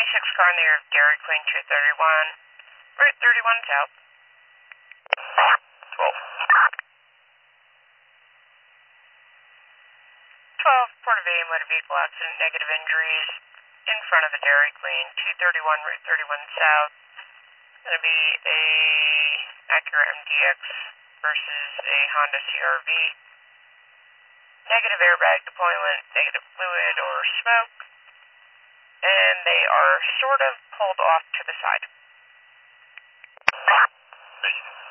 26 car in the air of Dairy Queen 231, Route 31 South. 12. 12, Port of A, motor vehicle accident, negative injuries in front of the Dairy Queen 231, Route 31 South. Going to be a Acura MDX versus a Honda CRV. Negative airbag deployment, negative fluid or smoke, and they are sort of pulled off to the side. Thank you.